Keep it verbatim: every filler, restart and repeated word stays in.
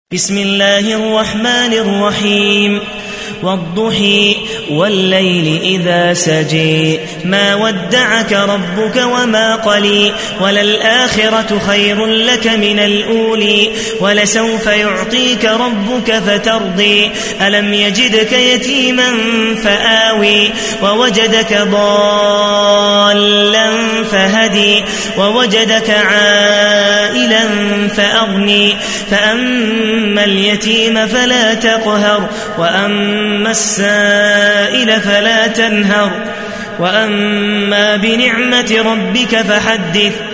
بسم الله الرحمن الرحيم والضحى والليل إذا سجى ما ودعك ربك وما قلى وللآخرة خير لك من الأولى ولسوف يعطيك ربك فترضى ألم يجدك يتيما فآوى ووجدك ضالا فهدى ووجدك عائلا فأغنى فأما اليتيم فلا تقهر وأما السائل فلا تنهر وأما بنعمة ربك فحدث